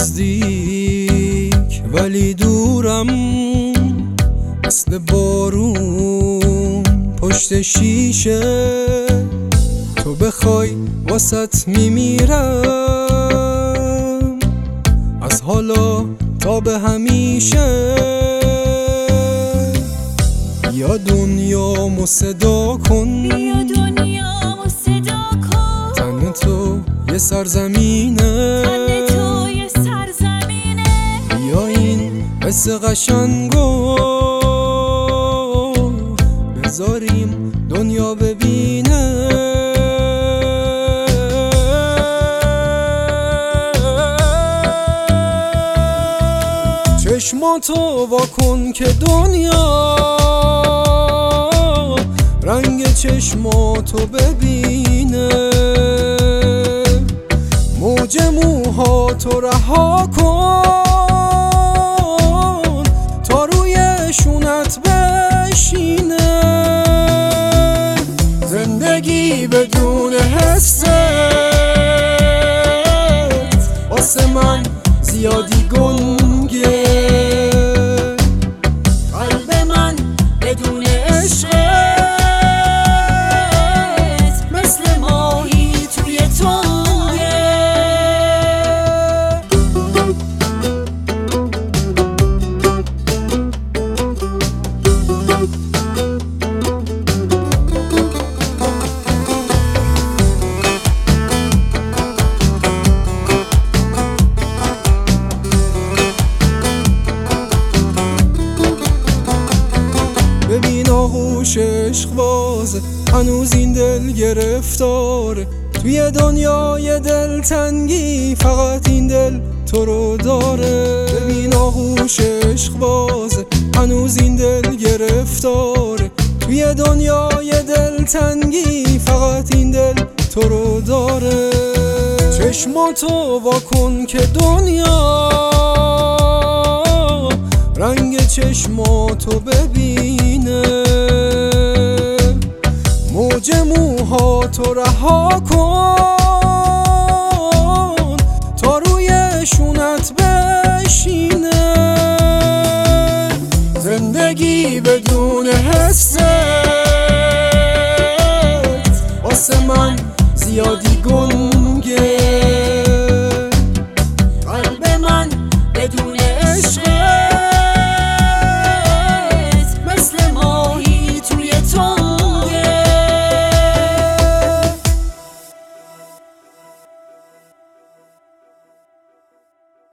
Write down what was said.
نزدیک ولی دورم، مثل بارون پشت شیشه. تو بخوای واسط میمیرم، از حالا تا به همیشه. بیا دنیامو صدا کن، بیا دنیامو صدا کن. تن تو یه سرزمینه، تن تو یه سرزمینه. بیا این حس قشنگو بذاریم دنیا ببینه. چشماتو واکن که دنیا رنگ چشماتو ببینه. موج موهاتو رها کن تا روی شونت بشینه. زندگی بدون حست واسه من زیادی گنگه. قلب من بدون عشقت مثل ماهی توی تنگه. ببین آغوش عشق بازه، هنوز این دل گرفتاره. توی دنیای دلتنگی فقط این دل تو رو داره. ببین آغوش عشق بازه، هنوز این دل گرفتاره. توی دنیای دلتنگی فقط این دل تو رو داره. چشماتو واکن که دنیا رنگ چشماتو ببینه. موج موهاتو رها کن تا روی شونت بشینه. زندگی بدون حست واسه من زیادی گنگه. قلب من بدون عشق